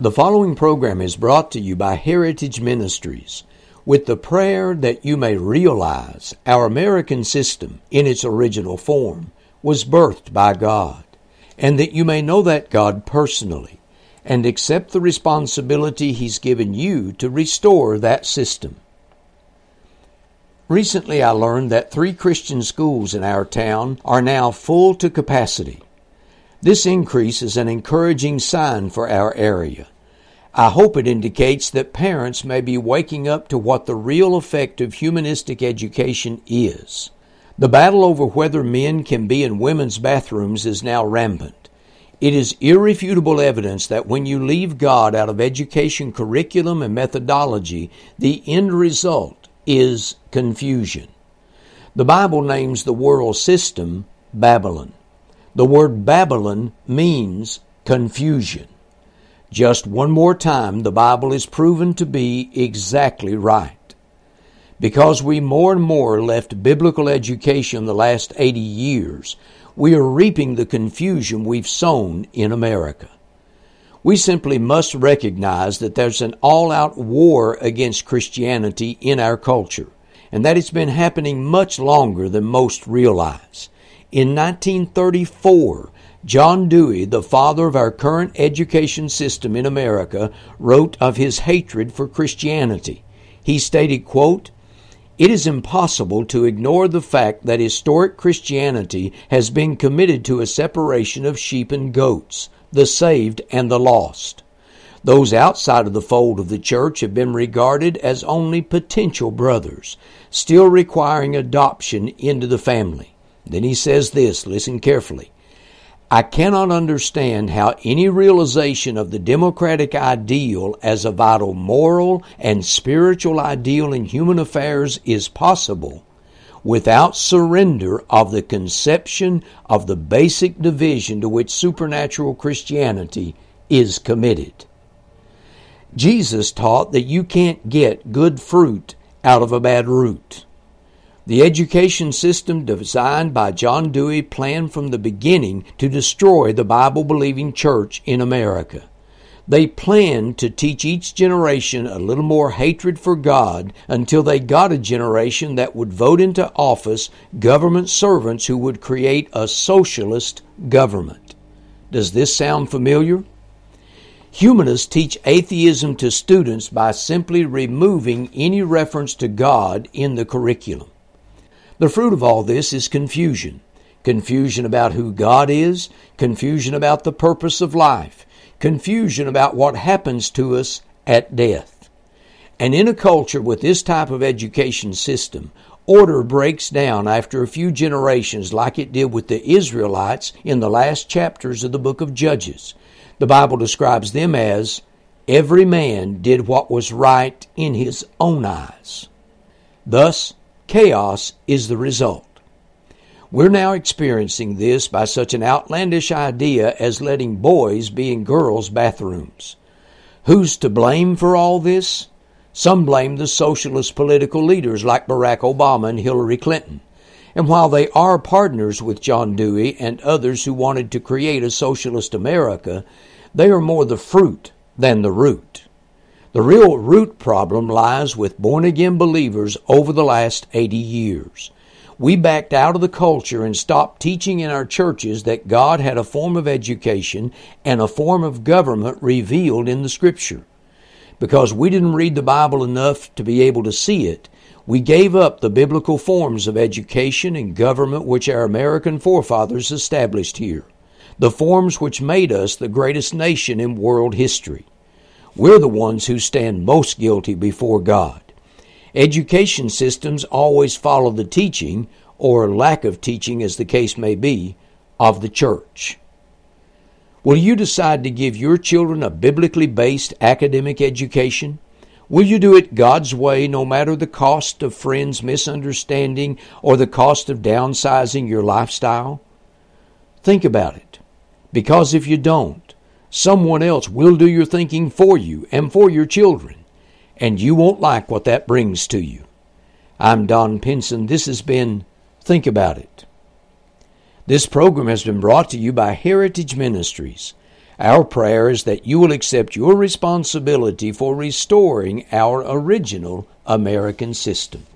The following program is brought to you by Heritage Ministries with the prayer that you may realize our American system in its original form was birthed by God, and that you may know that God personally and accept the responsibility He's given you to restore that system. Recently I learned that 3 Christian schools in our town are now full to capacity. This increase is an encouraging sign for our area. I hope it indicates that parents may be waking up to what the real effect of humanistic education is. The battle over whether men can be in women's bathrooms is now rampant. It is irrefutable evidence that when you leave God out of education curriculum and methodology, the end result is confusion. The Bible names the world system Babylon. The word Babylon means confusion. Just one more time, the Bible is proven to be exactly right. Because we more and more left biblical education the last 80 years, we are reaping the confusion we've sown in America. We simply must recognize that there's an all-out war against Christianity in our culture, and that it's been happening much longer than most realize. In 1934, John Dewey, the father of our current education system in America, wrote of his hatred for Christianity. He stated, quote, "It is impossible to ignore the fact that historic Christianity has been committed to a separation of sheep and goats, the saved and the lost. Those outside of the fold of the church have been regarded as only potential brothers, still requiring adoption into the family." Then he says this, listen carefully. "I cannot understand how any realization of the democratic ideal as a vital moral and spiritual ideal in human affairs is possible without surrender of the conception of the basic division to which supernatural Christianity is committed." Jesus taught that you can't get good fruit out of a bad root. The education system designed by John Dewey planned from the beginning to destroy the Bible-believing church in America. They planned to teach each generation a little more hatred for God until they got a generation that would vote into office government servants who would create a socialist government. Does this sound familiar? Humanists teach atheism to students by simply removing any reference to God in the curriculum. The fruit of all this is confusion. Confusion about who God is, confusion about the purpose of life, confusion about what happens to us at death. And in a culture with this type of education system, order breaks down after a few generations like it did with the Israelites in the last chapters of the book of Judges. The Bible describes them as, "Every man did what was right in his own eyes." Thus, chaos is the result. We're now experiencing this by such an outlandish idea as letting boys be in girls' bathrooms. Who's to blame for all this? Some blame the socialist political leaders like Barack Obama and Hillary Clinton. And while they are partners with John Dewey and others who wanted to create a socialist America, they are more the fruit than the root. The real root problem lies with born-again believers over the last 80 years. We backed out of the culture and stopped teaching in our churches that God had a form of education and a form of government revealed in the Scripture. Because we didn't read the Bible enough to be able to see it, we gave up the biblical forms of education and government which our American forefathers established here, the forms which made us the greatest nation in world history. We're the ones who stand most guilty before God. Education systems always follow the teaching, or lack of teaching as the case may be, of the church. Will you decide to give your children a biblically based academic education? Will you do it God's way no matter the cost of friends misunderstanding or the cost of downsizing your lifestyle? Think about it. Because if you don't, someone else will do your thinking for you and for your children, and you won't like what that brings to you. I'm Don Pinson. This has been Think About It. This program has been brought to you by Heritage Ministries. Our prayer is that you will accept your responsibility for restoring our original American system.